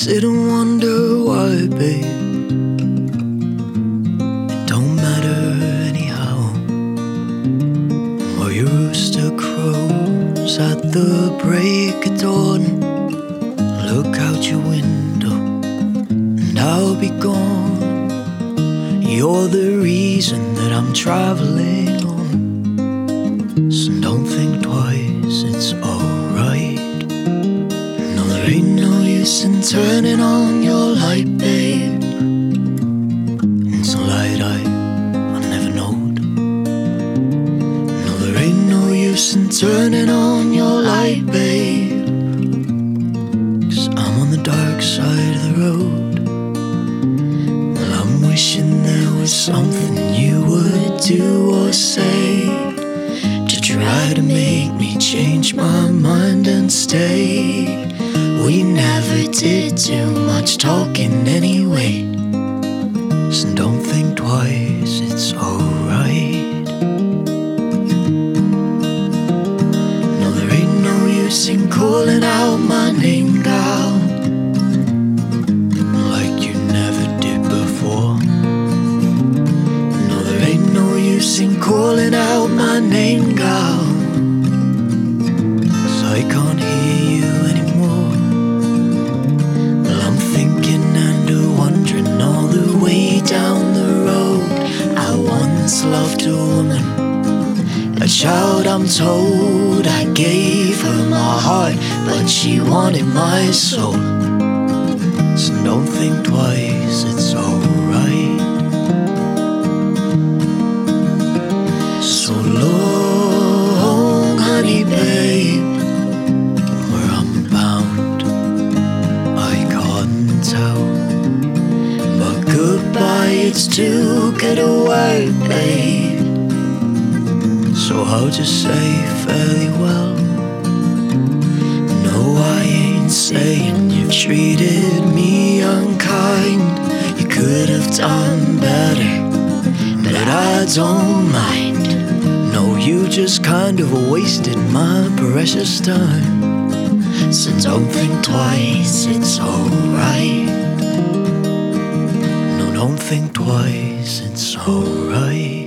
sit and wonder why, babe. It don't matter anyhow. While your rooster crows at the break of dawn, look out your window and I'll be gone. You're the reason that I'm traveling on, so don't think twice, it's alright. No, there ain't no use in turning on your light, babe. It's a light I never knowed. No, there ain't no use in turning on your light, babe, 'cause I'm on the dark side of the road. Well, I'm wishing there was something you would do or say to try to make me change my mind and stay. We never did too much talking anyway, so don't think twice, it's alright. No, there ain't no use in calling out my name, gal, like you never did before. No, there ain't no use in calling out my name, gal, 'cause I can't hear you anymore. Well, I'm thinking and wondering all the way down the road. I once loved a woman, a child I'm told. I gave her my heart, but she wanted my soul. So don't think twice, it's alright. So long, honey, babe, where I'm bound I can't tell, but goodbye, it's too good a word, babe. So I'll just say fairly well. No, I ain't saying you've treated me unkind. You could have done better, but I don't mind. No, you just kind of wasted my precious time. So don't think twice, it's alright. No, don't think twice, it's alright.